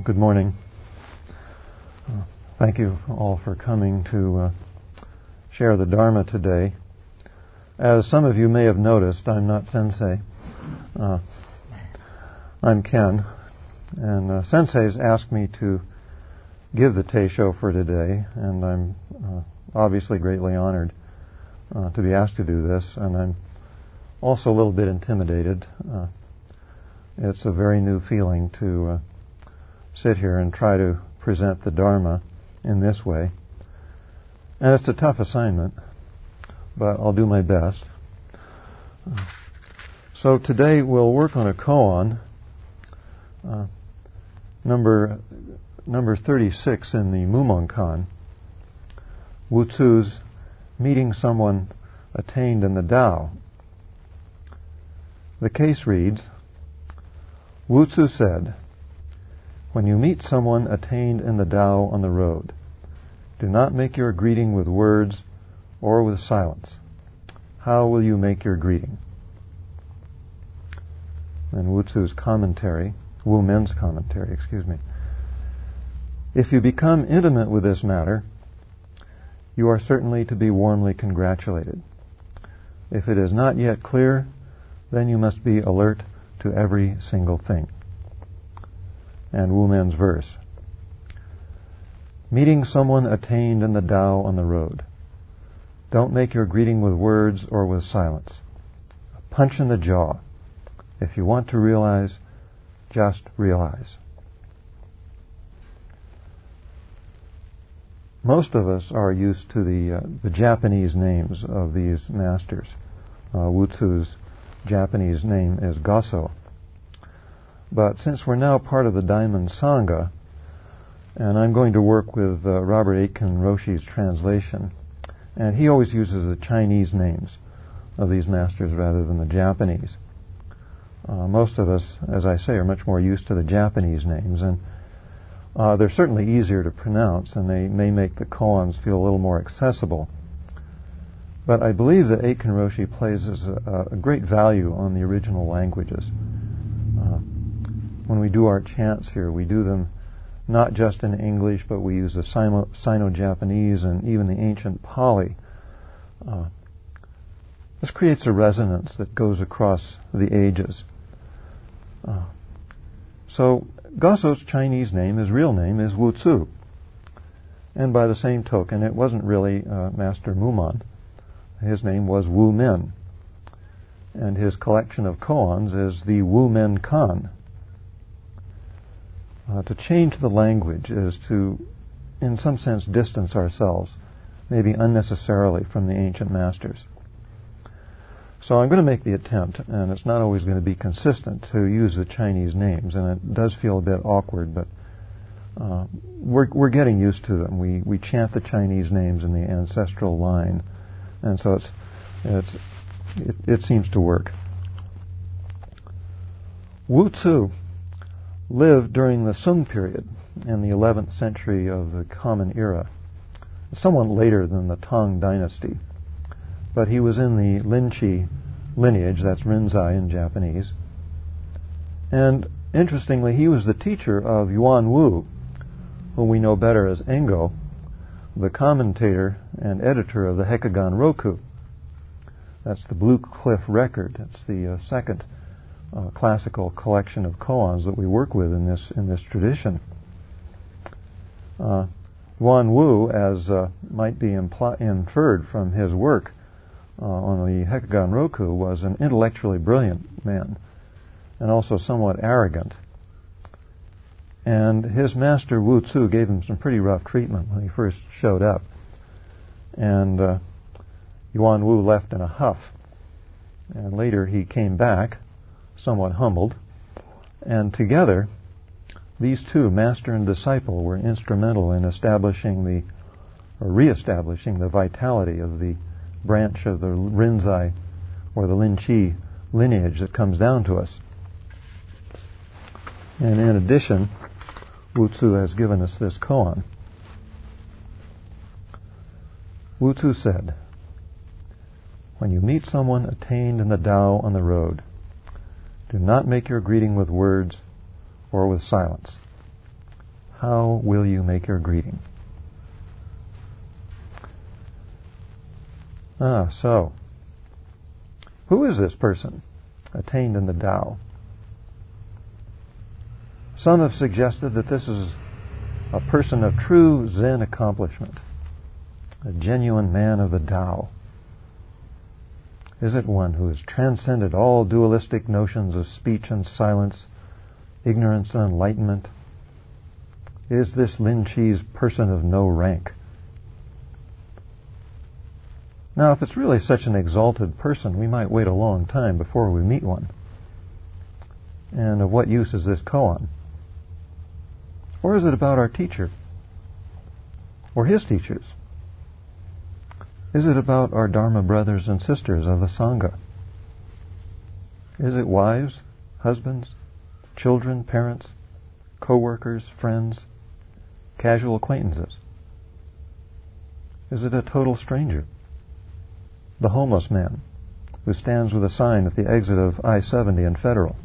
Good morning. Thank you all for coming to share the Dharma today. As some of you may have noticed, I'm not Sensei. I'm Ken. And Sensei's asked me to give the Teisho for today, and I'm obviously greatly honored to be asked to do this, and I'm also a little bit intimidated. It's a very new feeling to sit here and try to present the Dharma in this way. And it's a tough assignment, but I'll do my best. So today we'll work on a koan, number 36 in the Mumonkan, Wu Tzu's Meeting Someone Attained in the Tao. The case reads, Wu Tzu said, "When you meet someone attained in the Tao on the road, do not make your greeting with words or with silence. How will you make your greeting?" And Wu Tzu's commentary, Wu Men's commentary, If you become intimate with this matter, you are certainly to be warmly congratulated. If it is not yet clear, then you must be alert to every single thing. And Wu Men's verse. Meeting someone attained in the Tao on the road. Don't make your greeting with words or with silence. A punch in the jaw. If you want to realize, just realize. Most of us are used to the Japanese names of these masters. Wu Tzu's Japanese name is Gasso. But since we're now part of the Diamond Sangha, and I'm going to work with Robert Aitken Roshi's translation, and he always uses the Chinese names of these masters rather than the Japanese. Most of us, as I say, are much more used to the Japanese names, and they're certainly easier to pronounce, and they may make the koans feel a little more accessible. But I believe that Aitken Roshi places a great value on the original languages. When we do our chants here, we do them not just in English, but we use the Sino-Japanese and even the ancient Pali. This creates a resonance that goes across the ages. So Gasso's Chinese name, his real name, is Wu Tzu. And by the same token, it wasn't really Master Mumon. His name was Wu Men. And his collection of koans is the Wu Men Kan. To change the language is to, in some sense, distance ourselves, maybe unnecessarily, from the ancient masters. So I'm going to make the attempt, and it's not always going to be consistent, to use the Chinese names, and it does feel a bit awkward, but we're getting used to them. We chant the Chinese names in the ancestral line, and so it seems to work. Wu Tzu lived during the Sung period in the 11th century of the Common Era, somewhat later than the Tang Dynasty. But he was in the Linqi lineage, that's Rinzai in Japanese. And interestingly, he was the teacher of Yuan Wu, whom we know better as Engo, the commentator and editor of the Hekagon Roku. That's the Blue Cliff Record. It's the second classical collection of koans that we work with in this tradition. Yuan Wu, as might be inferred from his work on the Hekagon Roku, was an intellectually brilliant man and also somewhat arrogant. And his master Wu Tzu gave him some pretty rough treatment when he first showed up. And Yuan Wu left in a huff. And later he came back, somewhat humbled. And together, these two, master and disciple, were instrumental in re-establishing the vitality of the branch of the Rinzai or the Linqi lineage that comes down to us. And in addition, Wu Tzu has given us this koan. Wu Tzu said, "When you meet someone attained in the Tao on the road, do not make your greeting with words or with silence. How will you make your greeting? So, who is this person attained in the Tao? Some have suggested that this is a person of true Zen accomplishment, a genuine man of the Tao. Is it one who has transcended all dualistic notions of speech and silence, ignorance and enlightenment? Is this Lin Chi's person of no rank? Now, if it's really such an exalted person, we might wait a long time before we meet one. And of what use is this koan? Or is it about our teacher? Or his teachers? Is it about our Dharma brothers and sisters of the Sangha? Is it wives, husbands, children, parents, co-workers, friends, casual acquaintances? Is it a total stranger? The homeless man who stands with a sign at the exit of I-70 in Federal?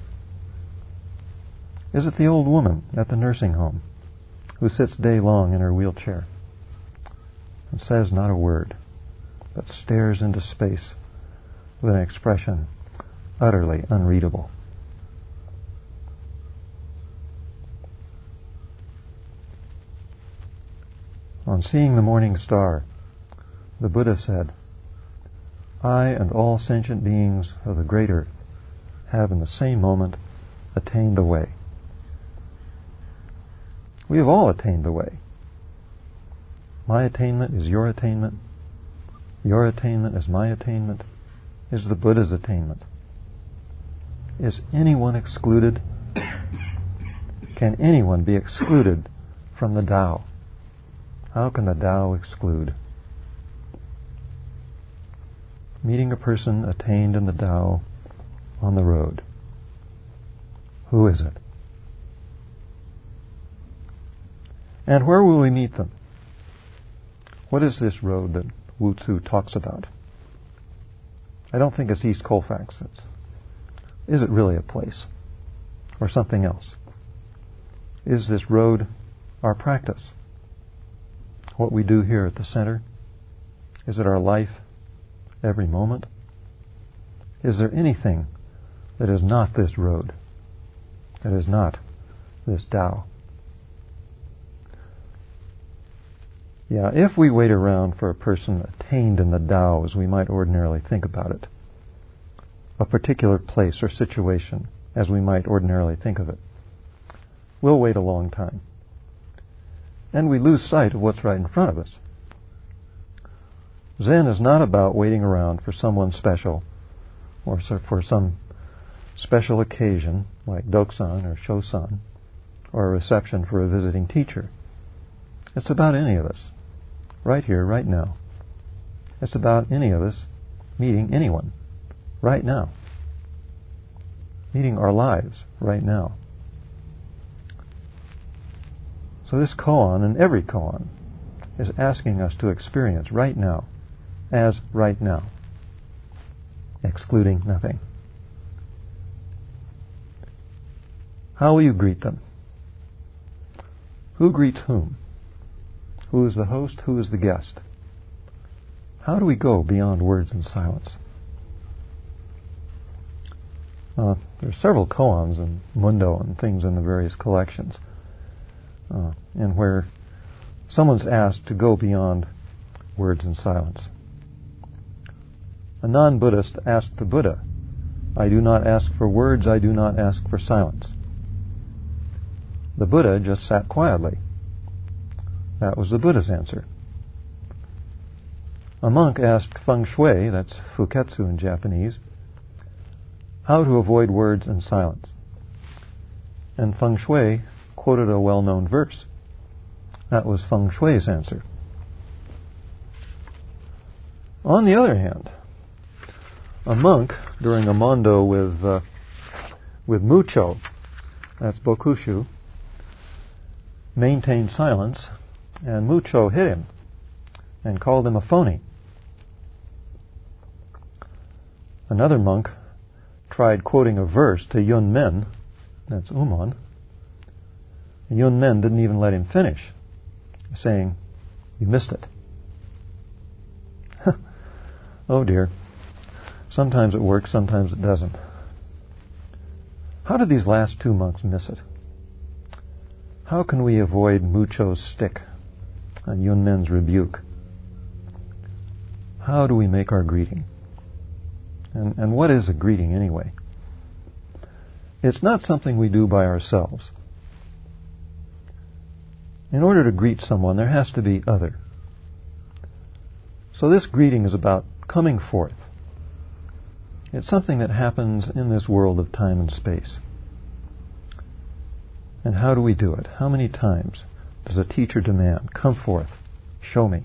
Is it the old woman at the nursing home who sits day long in her wheelchair and says not a word, but stares into space with an expression utterly unreadable? On seeing the morning star, the Buddha said, "I and all sentient beings of the great earth have in the same moment attained the way." We have all attained the way. My attainment is your attainment. Your attainment is my attainment, is the Buddha's attainment. Is anyone excluded? Can anyone be excluded from the Tao? How can the Tao exclude? Meeting a person attained in the Tao on the road. Who is it? And where will we meet them? What is this road that Wu Tzu talks about? I don't think it's East Colfax. Is it really a place? Or something else? Is this road our practice? What we do here at the center? Is it our life every moment? Is there anything that is not this road? That is not this Tao? Yeah, if we wait around for a person attained in the Tao as we might ordinarily think about it, a particular place or situation as we might ordinarily think of it, we'll wait a long time. And we lose sight of what's right in front of us. Zen is not about waiting around for someone special or for some special occasion like Dokusan or Shosan or a reception for a visiting teacher. It's about any of us, right here, right now. It's about any of us meeting anyone right now, meeting our lives right now. So this koan and every koan is asking us to experience right now as right now, excluding nothing. How will you greet them? Who greets whom? Who is the host? Who is the guest? How do we go beyond words and silence? There are several koans in Mundo and things in the various collections, and where someone's asked to go beyond words and silence. A non-Buddhist asked the Buddha, "I do not ask for words, I do not ask for silence." The Buddha just sat quietly. That was the Buddha's answer. A monk asked Feng Shui, that's Fuketsu in Japanese, how to avoid words and silence. And Feng Shui quoted a well-known verse. That was Feng Shui's answer. On the other hand, a monk during a mondo with Mucho, that's Bokushu, maintained silence, and Mucho hit him and called him a phony. Another monk tried quoting a verse to Yun Men, that's Umon, And Yun Men didn't even let him finish, saying, "You missed it." Oh dear. Sometimes it works, sometimes it doesn't. How did these last two monks miss it? How can we avoid Mucho's stick and Yun Men's rebuke? How do we make our greeting? And what is a greeting anyway? It's not something we do by ourselves. In order to greet someone, there has to be other. So this greeting is about coming forth. It's something that happens in this world of time and space. And how do we do it? How many times does a teacher demand, "Come forth, show me"?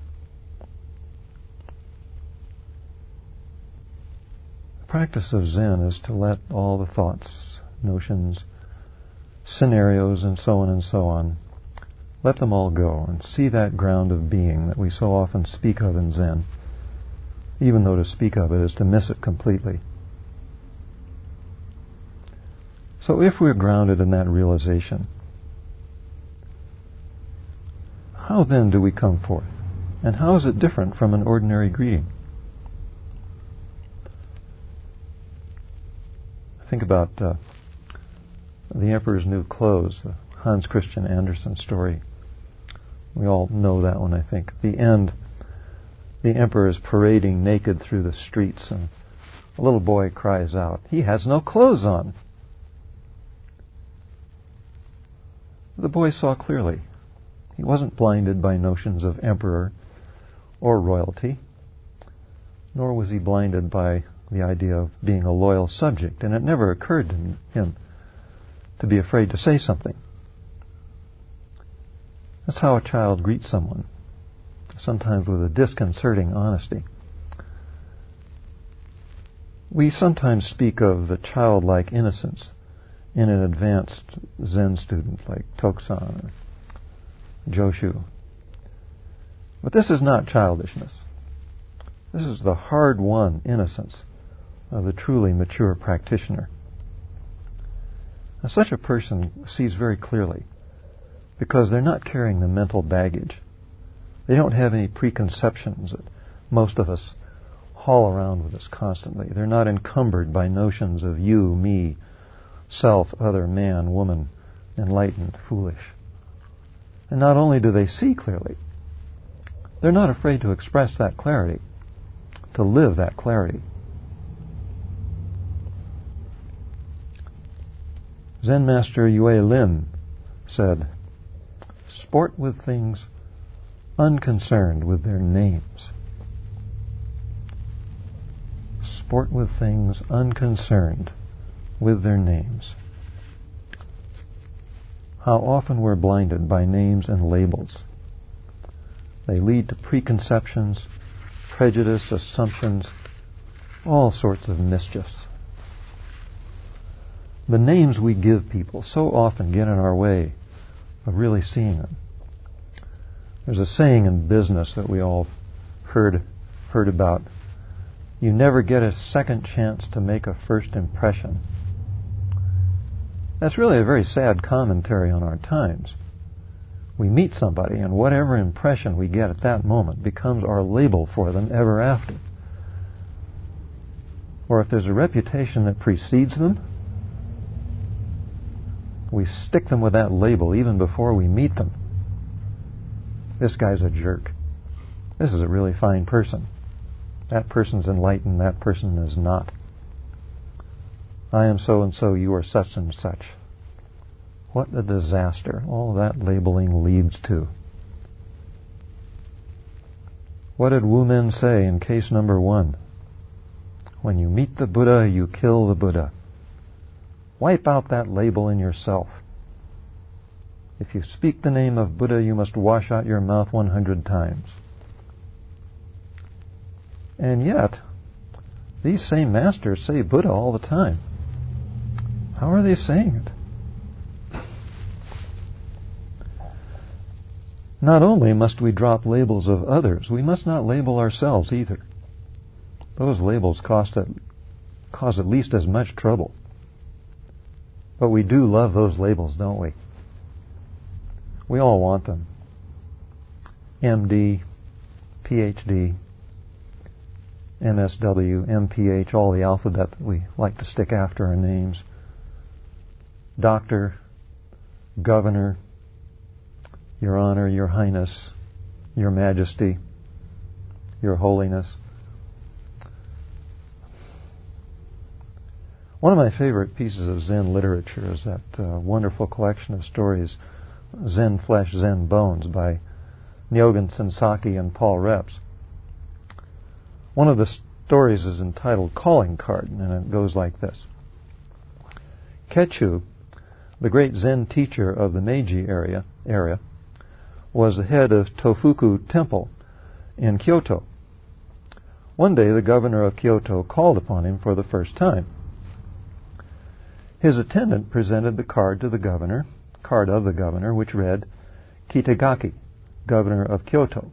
The practice of Zen is to let all the thoughts, notions, scenarios, and so on, let them all go and see that ground of being that we so often speak of in Zen, even though to speak of it is to miss it completely. So if we're grounded in that realization, how then do we come forth? And how is it different from an ordinary greeting? Think about The Emperor's New Clothes, the Hans Christian Andersen story. We all know that one, I think. At the end, the emperor is parading naked through the streets, and a little boy cries out, "He has no clothes on!" The boy saw clearly. He wasn't blinded by notions of emperor or royalty, nor was he blinded by the idea of being a loyal subject, and it never occurred to him to be afraid to say something. That's how a child greets someone, sometimes with a disconcerting honesty. We sometimes speak of the childlike innocence in an advanced Zen student like Toksan or Joshu. But this is not childishness. This is the hard-won innocence of the truly mature practitioner. Now, such a person sees very clearly because they're not carrying the mental baggage. They don't have any preconceptions that most of us haul around with us constantly. They're not encumbered by notions of you, me, self, other, man, woman, enlightened, foolish. And not only do they see clearly, they're not afraid to express that clarity, to live that clarity. Zen master Yue Lin said, "Sport with things unconcerned with their names." Sport with things unconcerned with their names. How often we're blinded by names and labels. They lead to preconceptions, prejudice, assumptions, all sorts of mischiefs. The names we give people so often get in our way of really seeing them. There's a saying in business that we all heard about. You never get a second chance to make a first impression. That's really a very sad commentary on our times. We meet somebody, and whatever impression we get at that moment becomes our label for them ever after. Or if there's a reputation that precedes them, we stick them with that label even before we meet them. This guy's a jerk. This is a really fine person. That person's enlightened, that person is not. I am so and so, you are such and such. What a disaster all that labeling leads to. What did Wu Men say in case number 1? When you meet the Buddha, you kill the Buddha. Wipe out that label in yourself. If you speak the name of Buddha, you must wash out your mouth 100 times. And yet, these same masters say Buddha all the time. How are they saying it? Not only must we drop labels of others, we must not label ourselves either. Those labels cause at least as much trouble. But we do love those labels, don't we? We all want them. MD, PhD, MSW, MPH, all the alphabet that we like to stick after our names. Doctor, Governor, Your Honor, Your Highness, Your Majesty, Your Holiness. One of my favorite pieces of Zen literature is that wonderful collection of stories, Zen Flesh, Zen Bones, by Nyogen Sensaki and Paul Reps. One of the stories is entitled Calling Card, and it goes like this. Ketchu, the great Zen teacher of the Meiji area, was the head of Tofuku Temple in Kyoto. One day the governor of Kyoto called upon him for the first time. His attendant presented the card of the governor, which read, Kitagaki, governor of Kyoto.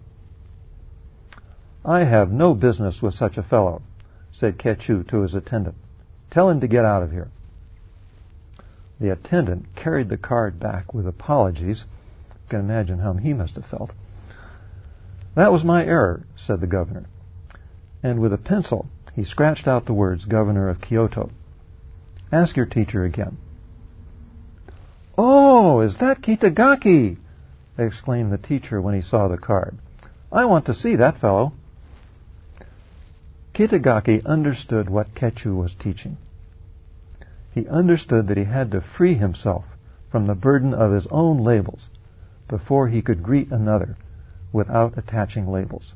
I have no business with such a fellow, said Ketchu to his attendant. Tell him to get out of here. The attendant carried the card back with apologies. You can imagine how he must have felt. That was my error, said the governor. And with a pencil, he scratched out the words, Governor of Kyoto. Ask your teacher again. Oh, is that Kitagaki? Exclaimed the teacher when he saw the card. I want to see that fellow. Kitagaki understood what Ketchu was teaching. He understood that he had to free himself from the burden of his own labels before he could greet another without attaching labels.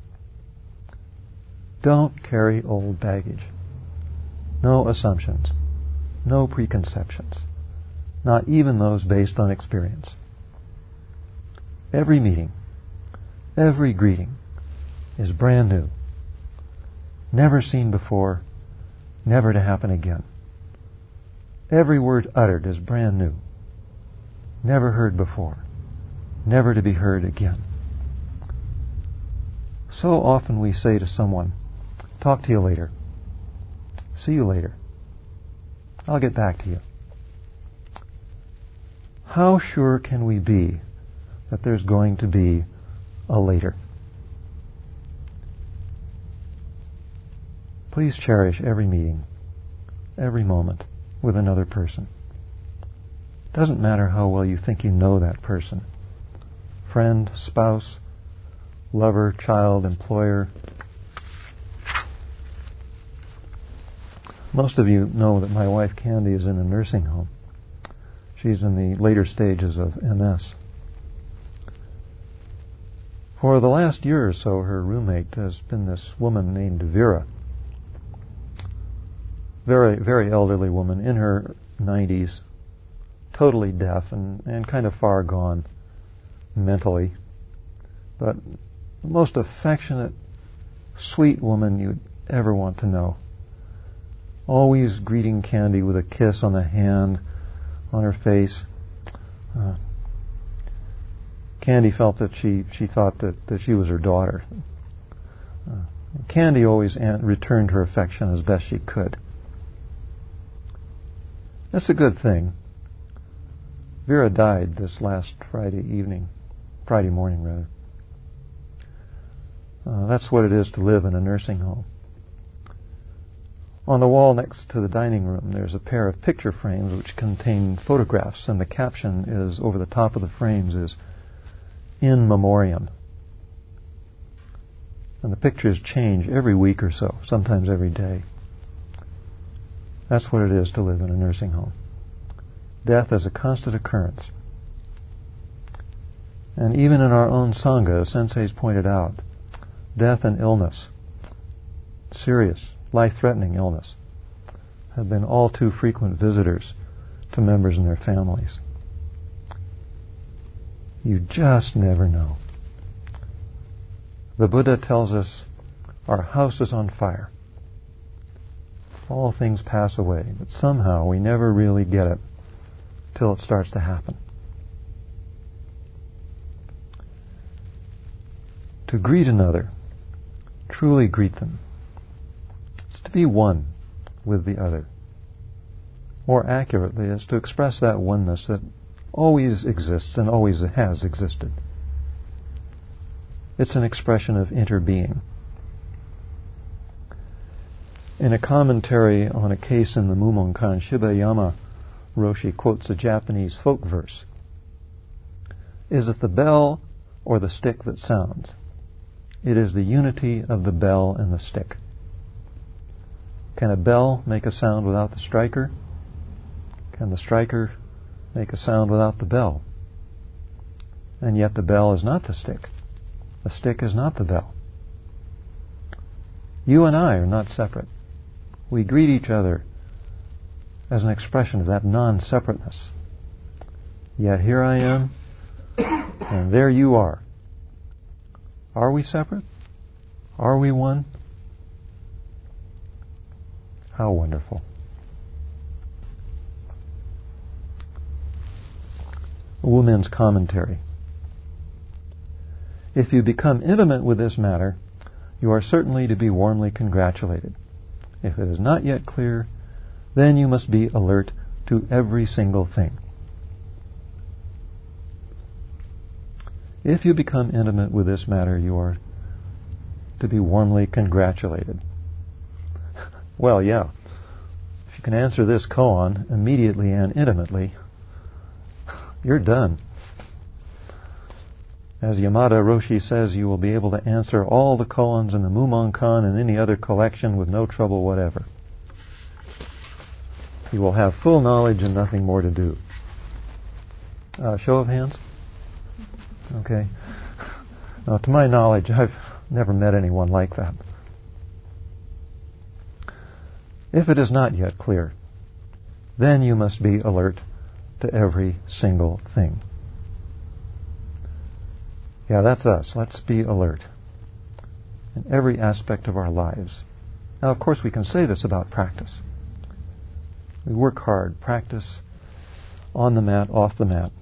Don't carry old baggage. No assumptions. No preconceptions. Not even those based on experience. Every meeting, every greeting is brand new. Never seen before, never to happen again. Every word uttered is brand new. Never heard before, never to be heard again. So often we say to someone, talk to you later. See you later. I'll get back to you. How sure can we be that there's going to be a later? Please cherish every meeting, every moment with another person. Doesn't matter how well you think you know that person. Friend, spouse, lover, child, employer. Most of you know that my wife Candy is in a nursing home. She's in the later stages of MS. For the last year or so, her roommate has been this woman named Vera. Very, very elderly woman in her 90s, totally deaf and kind of far gone mentally, but the most affectionate, sweet woman you'd ever want to know. Always greeting Candy with a kiss on the hand, on her face. Candy felt that she thought that she was her daughter. Candy always returned her affection as best she could. That's a good thing. Vera died this last Friday morning rather. That's what it is to live in a nursing home. On the wall next to the dining room, there's a pair of picture frames which contain photographs, and the caption is over the top of the frames is "In Memoriam." And the pictures change every week or so, sometimes every day. That's what it is to live in a nursing home. Death is a constant occurrence. And even in our own Sangha, as senseis pointed out, death and illness, serious, life-threatening illness, have been all too frequent visitors to members and their families. You just never know. The Buddha tells us our house is on fire. All things pass away, but somehow we never really get it till it starts to happen. To greet another, truly greet them, is to be one with the other. More accurately, is to express that oneness that always exists and always has existed. It's an expression of interbeing. In a commentary on a case in the Mumonkan, Shibayama Roshi quotes a Japanese folk verse. Is it the bell or the stick that sounds? It is the unity of the bell and the stick. Can a bell make a sound without the striker? Can the striker make a sound without the bell? And yet the bell is not the stick. The stick is not the bell. You and I are not separate. We greet each other as an expression of that non-separateness. Yet here I am, and there you are. Are we separate? Are we one? How wonderful. Wu Men's commentary. If you become intimate with this matter, you are certainly to be warmly congratulated. If it is not yet clear, then you must be alert to every single thing. If you become intimate with this matter, you are to be warmly congratulated. Well, yeah. If you can answer this koan immediately and intimately, you're done. As Yamada Roshi says, you will be able to answer all the koans in the Mumonkan and any other collection with no trouble whatever. You will have full knowledge and nothing more to do. Show of hands? Okay. Now, to my knowledge, I've never met anyone like that. If it is not yet clear, then you must be alert to every single thing. Yeah, that's us. Let's be alert in every aspect of our lives. Now, of course, we can say this about practice. We work hard, practice on the mat, off the mat.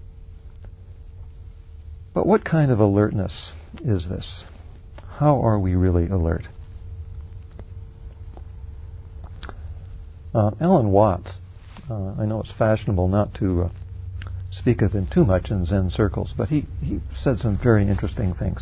But what kind of alertness is this? How are we really alert? Alan Watts, I know it's fashionable not to speak of him too much in Zen circles, but he said some very interesting things.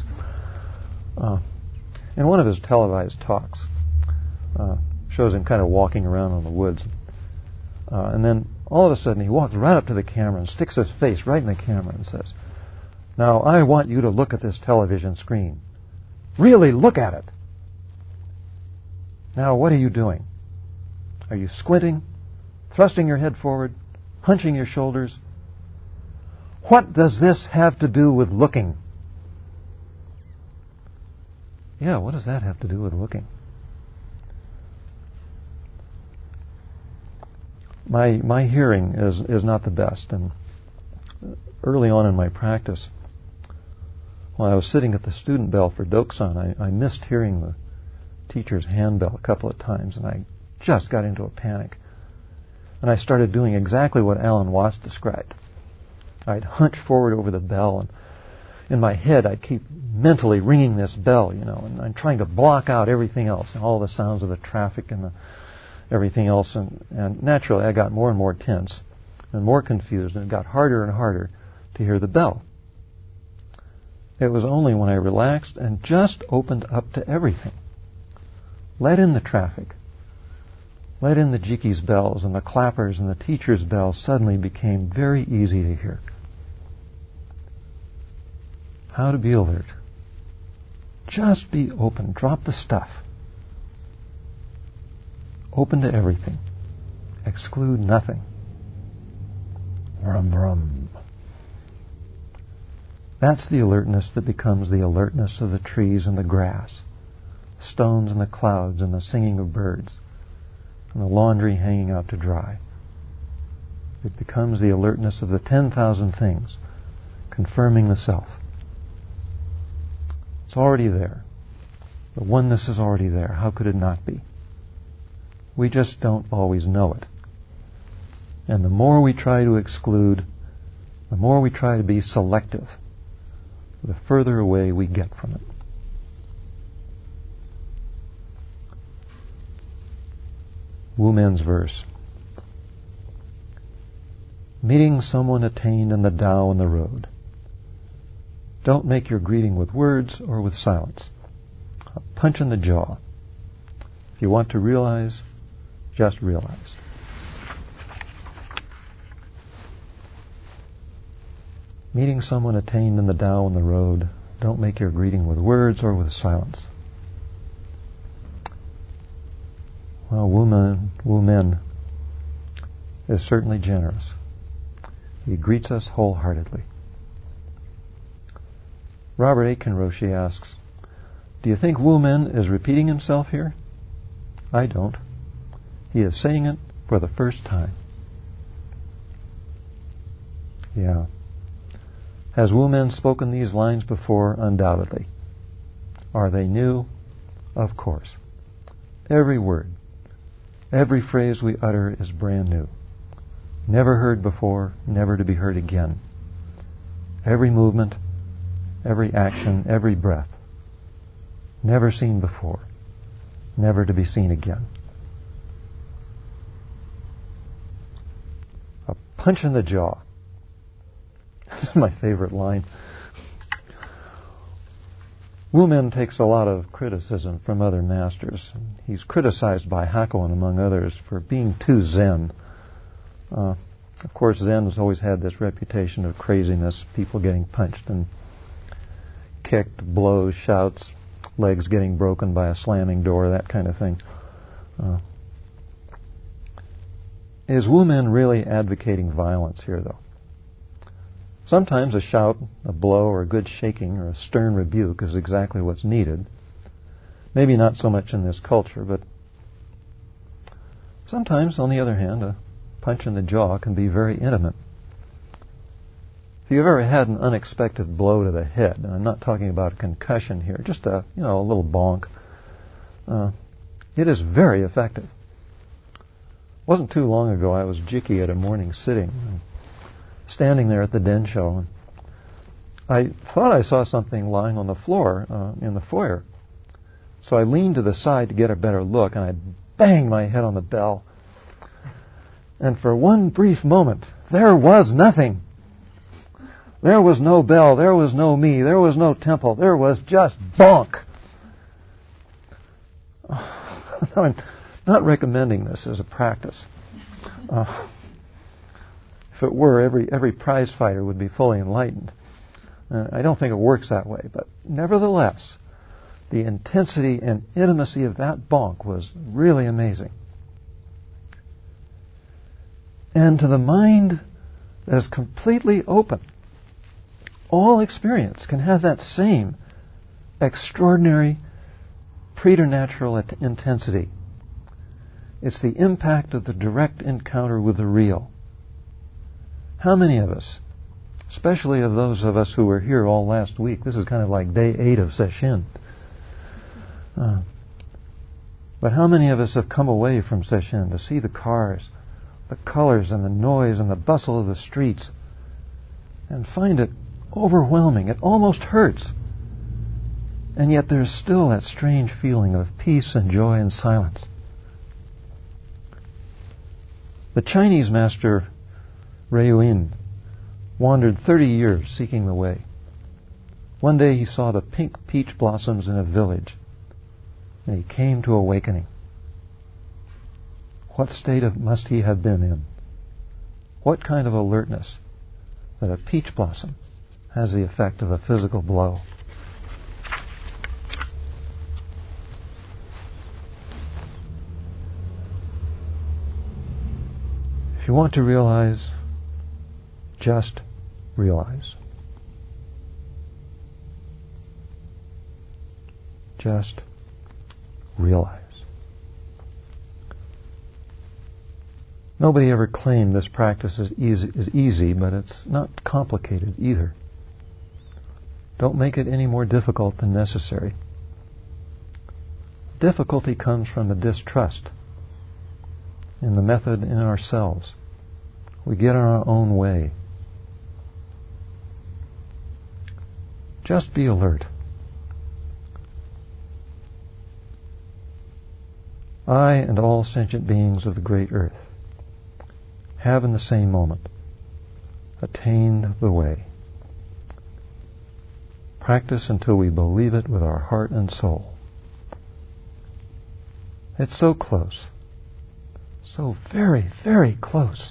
In one of his televised talks, shows him kind of walking around in the woods, and then all of a sudden he walks right up to the camera and sticks his face right in the camera and says, "Now I want you to look at this television screen. Really look at it. Now what are you doing? Are you squinting, thrusting your head forward, hunching your shoulders? What does this have to do with looking?" Yeah, what does that have to do with looking? My hearing is not the best, and early on in my practice, while I was sitting at the student bell for Dokusan, I missed hearing the teacher's handbell a couple of times, and I just got into a panic. And I started doing exactly what Alan Watts described. I'd hunch forward over the bell, and in my head I'd keep mentally ringing this bell, and I'm trying to block out everything else, and all the sounds of the traffic and everything else. And naturally I got more and more tense and more confused, and it got harder and harder to hear the bell. It was only when I relaxed and just opened up to everything, let in the traffic, let in the jiki's bells and the clappers and the teacher's bells, suddenly became very easy to hear. How to be alert. Just be open. Drop the stuff. Open to everything. Exclude nothing. Brum, brum. That's the alertness that becomes the alertness of the trees and the grass, the stones and the clouds and the singing of birds, and the laundry hanging out to dry. It becomes the alertness of the 10,000 things, confirming the self. It's already there. The oneness is already there. How could it not be? We just don't always know it. And the more we try to exclude, the more we try to be selective, the further away we get from it. Wu Men's verse. Meeting someone attained in the Tao on the road. Don't make your greeting with words or with silence. A punch in the jaw. If you want to realize, just realize. Meeting someone attained in the Tao on the road. Don't make your greeting with words or with silence. Well, Wu Men is certainly generous. He greets us wholeheartedly. Robert Aitken Roshi asks, do you think Wu Men is repeating himself here? I don't. He is saying it for the first time. Yeah. Has Wu Men spoken these lines before? Undoubtedly. Are they new? Of course. Every word, every phrase we utter is brand new. Never heard before, never to be heard again. Every movement, every action, every breath. Never seen before, never to be seen again. A punch in the jaw. This is my favorite line. Wu Men takes a lot of criticism from other masters. He's criticized by Hakuin, among others, for being too Zen. Of course, Zen has always had this reputation of craziness, people getting punched and kicked, blows, shouts, legs getting broken by a slamming door, that kind of thing. Is Wu Men really advocating violence here, though? Sometimes a shout, a blow, or a good shaking, or a stern rebuke is exactly what's needed. Maybe not so much in this culture, but sometimes, on the other hand, a punch in the jaw can be very intimate. If you've ever had an unexpected blow to the head, and I'm not talking about a concussion here, just a little bonk, it is very effective. It wasn't too long ago I was jicky at a morning sitting, standing there at the Densho, and I thought I saw something lying on the floor in the foyer. So I leaned to the side to get a better look, and I banged my head on the bell. And for one brief moment, there was nothing. There was no bell, there was no me, there was no temple, there was just bonk. I'm not recommending this as a practice. If it were, every prize fighter would be fully enlightened. I don't think it works that way, but nevertheless, the intensity and intimacy of that bonk was really amazing. And to the mind that is completely open, all experience can have that same extraordinary preternatural intensity. It's the impact of the direct encounter with the real. How many of us, especially of those of us who were here all last week, this is kind of like day 8 of Sesshin, but how many of us have come away from Sesshin to see the cars, the colors and the noise and the bustle of the streets, and find it overwhelming? It almost hurts. And yet there's still that strange feeling of peace and joy and silence. The Chinese master Ruiyuan wandered 30 years seeking the way. One day he saw the pink peach blossoms in a village, and he came to awakening. What state must he have been in? What kind of alertness that a peach blossom has the effect of a physical blow? If you want to realize, just realize. Just realize. Nobody ever claimed this practice is easy, but it's not complicated either. Don't make it any more difficult than necessary. Difficulty comes from the distrust in the method in ourselves. We get in our own way. Just be alert. I and all sentient beings of the great earth have in the same moment attain the way. Practice until we believe it with our heart and soul. It's so close. So very, very close.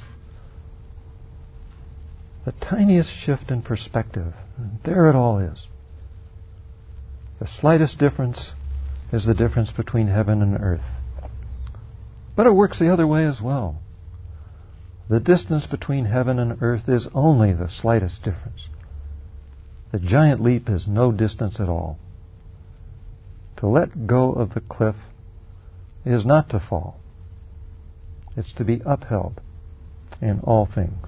The tiniest shift in perspective, and there it all is. The slightest difference is the difference between heaven and earth. But it works the other way as well. The distance between heaven and earth is only the slightest difference. The giant leap is no distance at all. To let go of the cliff is not to fall. It's to be upheld in all things.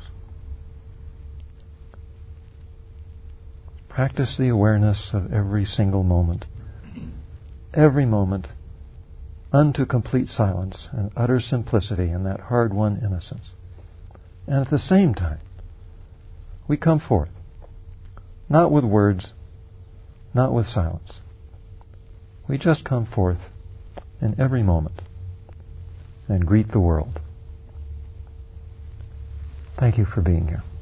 Practice the awareness of every single moment. Every moment unto complete silence and utter simplicity and that hard-won innocence. And at the same time, we come forth, not with words, not with silence. We just come forth in every moment and greet the world. Thank you for being here.